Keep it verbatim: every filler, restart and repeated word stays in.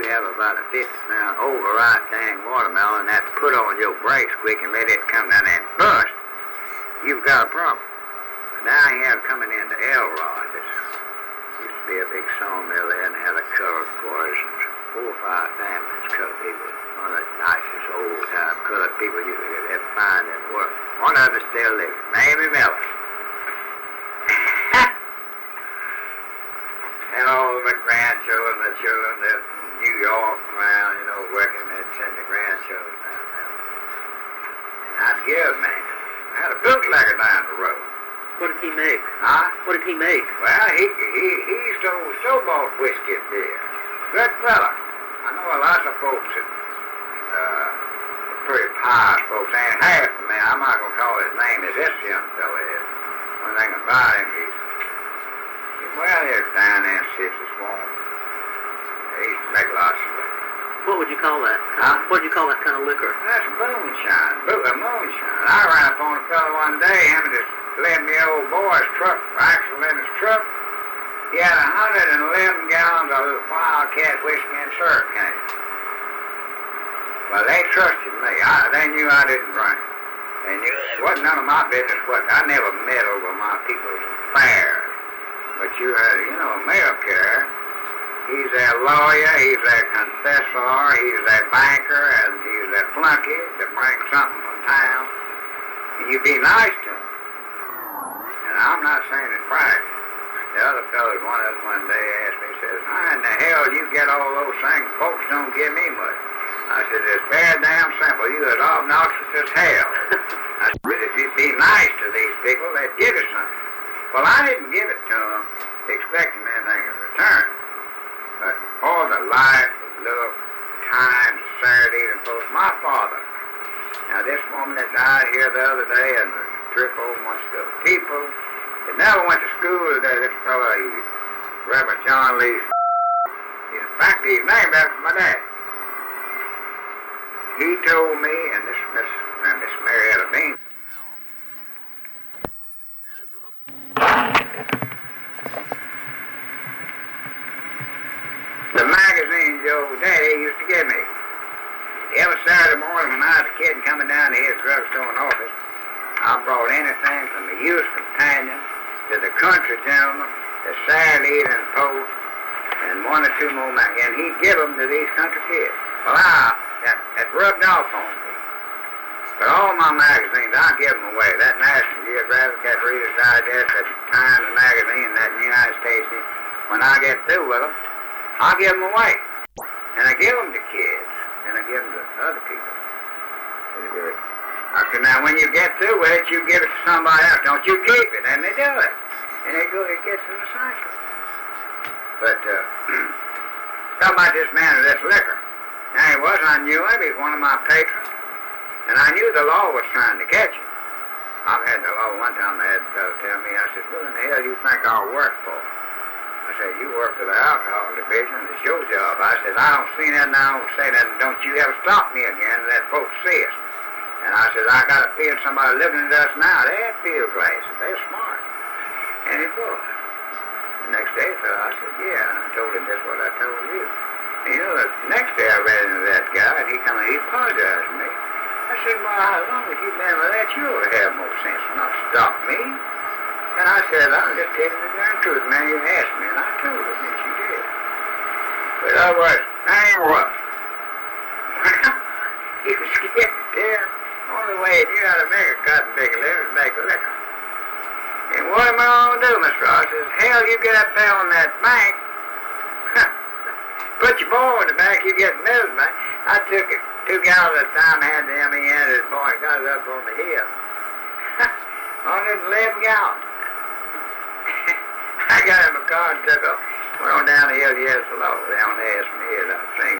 you have about a fifty pound overripe dang watermelon and that's put on your brakes quick and let it come down there and bust, you've got a problem. But now you have coming into Elrod. This used to be a big sawmill there and had a colored quarters. Four or five families, colored people. One of the nicest old time colored people you could ever find in the world. One of them still living, Mamie Miller. And all of the grandchildren, the children that from New York around, you know, working, they'd send the grandchildren down there. And I'd give man. I had a bootlegger down the road. What did he make? Huh? What did he make? Well, he he he stole store-bought whiskey and beer. Good fella. I know a lot of folks that uh pretty pious folks ain't half of me. I'm not gonna call his name as this young fella is. One thing about him, he's well, he's down there in Sixes Swamp. He used to make lots of liquor. What would you call that? Huh? What would you call that kind of liquor? That's moonshine. Boot of moonshine. I ran up on a fella one day, him and his eleven-year-old boy's truck, axle in his truck. He had one hundred eleven gallons of Wildcat whiskey and syrup cans. Well, they trusted me. I, they knew I didn't drink. They knew it wasn't none of my business what I never meddled with my people's affairs. But you had, you know, a mail carrier. He's their lawyer, he's their confessor, he's their banker, and he's their flunky that brings something from town. And you be nice to him. And I'm not saying it right. The other fellas, one of them one day asked me, says, how in the hell you get all those things? Folks don't give me much. I said, it's very damn simple. You as obnoxious as hell. I said, if you'd be nice to these people, they'd give you something. Well, I didn't give it to them expecting anything in return. But all the life, love, time, sincerity, and both my father. Now, this woman that died here the other day and three or four months ago, people that never went to school, this fellow, he, Reverend John Lee, in fact, he's named after my dad. He told me, and this Miss, and Miss Marietta Bean, the magazine Joe Daddy used to give me. Every Saturday morning when I was a kid and coming down to his drugstore and office, I brought anything from the Youth Companion to the Country Gentleman, the Saturday Evening Post, and one or two more mag- and he'd give them to these country kids. Well, I, that, that rubbed off on me. But all my magazines, I give them away. That National Geographic, that Reader's Digest, that Times Magazine, that United States, when I get through with them, I give them away. And I give them to kids. And I give them to other people. I said, now when you get through with it, you give it to somebody else. Don't you keep it. And they do it. And they go, it gets in the cycle. But, uh, talk about this man of this liquor. Now he was, I knew him. He's one of my patrons. And I knew the law was trying to catch him. I've had the law one time. I had a fellow tell me, I said, what in the hell do you think I'll work for? I said, you work for the alcohol division. It's your job. I said, I don't see nothing. I don't say nothing. Don't you ever stop me again and let folks see us. And I said, I got a feel somebody looking at us now. They had field glasses. They're smart. And it was. The next day, so I said, yeah. And I told him just what I told you. And you know, the next day I ran into that guy, and he come and he apologized to me. I said, well, how long have you been with that? You'll have more sense than not stop me. And I said, I'm just telling the darn truth, man. You asked me, and I told him, and she did. But I was, I ain't what? He was scared to death. Only way he knew how to make a cotton pick a living is make a liquor. And what am I going to do, Mister Ross? I says, hell, you get up there on that bank. Put your boy in the back, you get middle back. I took it two gallons at a time, had the M E N, his boy got it up on the hill. one hundred eleven gallons. I got in my car and took off. Went on down the hill, yes, hello. They only asked me, and I was saying,